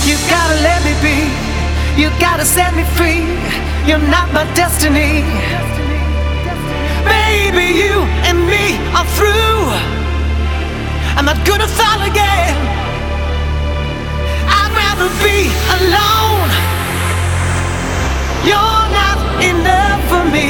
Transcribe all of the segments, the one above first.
You gotta let me be. You gotta set me free. You're not my destiny. Baby, you and me are through. I'm not gonna fall again. I'd rather be alone. You're not enough for me.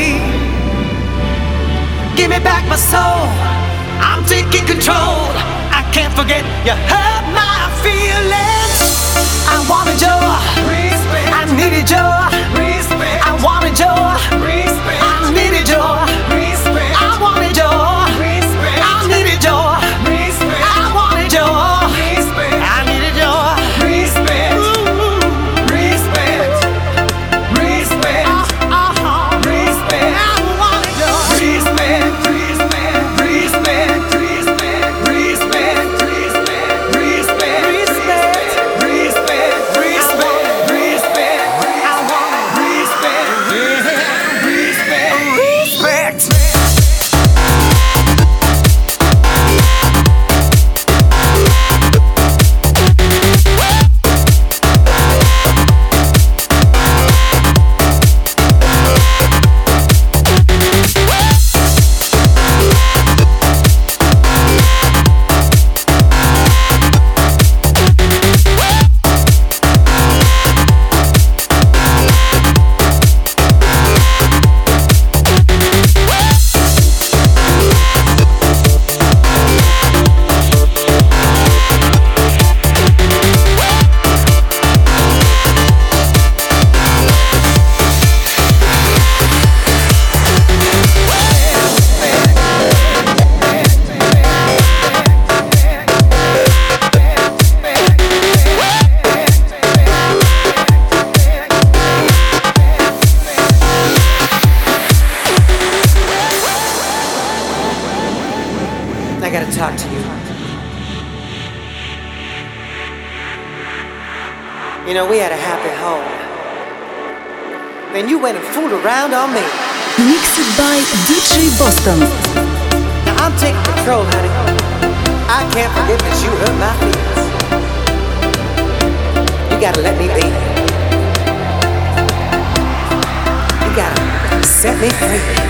Give me back my soul. I'm taking control. I can't forget you hurt my feelings. I wanted your respect. I needed your respect. I wanted your respect. I needed your respect. I wanted your respect. I needed your respect. I wanted your respect. I needed your respect. Respect. Respect. Respect. I wanted your respect. Respect. Respect. Respect. Respect. Respect. I gotta talk to you. You know, we had a happy home. Then you went and fooled around on me. Mixed by DJ Boston. Now I'm taking control, honey. I can't forget that you hurt my feelings. You gotta let me be. You gotta set me free.